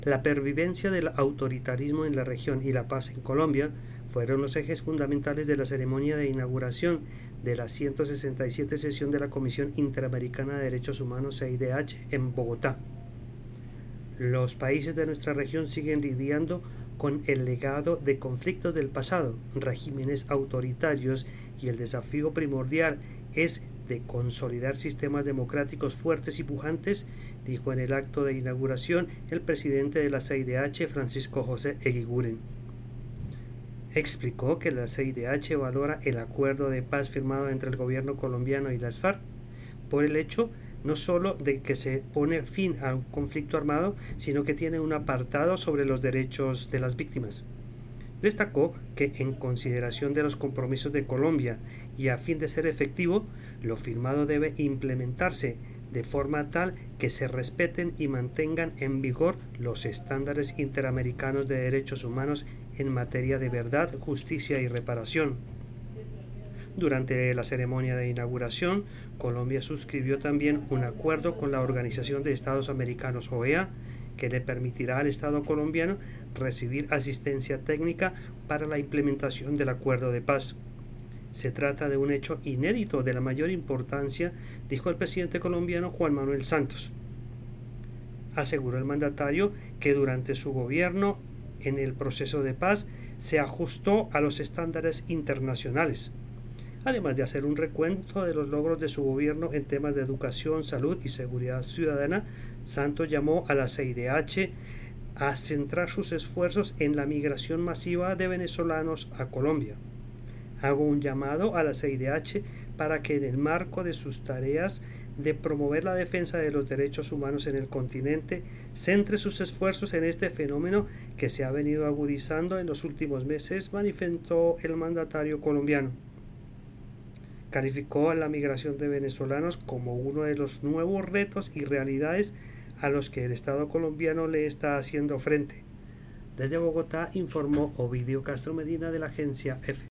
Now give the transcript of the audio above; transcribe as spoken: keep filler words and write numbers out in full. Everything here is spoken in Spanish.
La pervivencia del autoritarismo en la región y la paz en Colombia fueron los ejes fundamentales de la ceremonia de inauguración de la ciento sesenta y siete sesión de la Comisión Interamericana de Derechos Humanos C I D H en Bogotá. Los países de nuestra región siguen lidiando con el legado de conflictos del pasado, regímenes autoritarios, y el desafío primordial es de consolidar sistemas democráticos fuertes y pujantes, dijo en el acto de inauguración el presidente de la C I D H, Francisco José Eguiguren. Explicó que la C I D H valora el acuerdo de paz firmado entre el gobierno colombiano y las FARC por el hecho no solo de que se pone fin a un conflicto armado, sino que tiene un apartado sobre los derechos de las víctimas. Destacó que, en consideración de los compromisos de Colombia y a fin de ser efectivo, lo firmado debe implementarse de forma tal que se respeten y mantengan en vigor los estándares interamericanos de derechos humanos en materia de verdad, justicia y reparación. Durante la ceremonia de inauguración, Colombia suscribió también un acuerdo con la Organización de Estados Americanos, O E A, que le permitirá al Estado colombiano recibir asistencia técnica para la implementación del acuerdo de paz. Se trata de un hecho inédito de la mayor importancia, dijo el presidente colombiano Juan Manuel Santos. Aseguró el mandatario que durante su gobierno, en el proceso de paz, se ajustó a los estándares internacionales. Además de hacer un recuento de los logros de su gobierno en temas de educación, salud y seguridad ciudadana, Santos llamó a la C I D H a centrar sus esfuerzos en la migración masiva de venezolanos a Colombia. Hago un llamado a la C I D H para que en el marco de sus tareas de promover la defensa de los derechos humanos en el continente, centre sus esfuerzos en este fenómeno que se ha venido agudizando en los últimos meses, manifestó el mandatario colombiano. Calificó a la migración de venezolanos como uno de los nuevos retos y realidades a los que el Estado colombiano le está haciendo frente. Desde Bogotá informó Ovidio Castro Medina de la agencia EFE.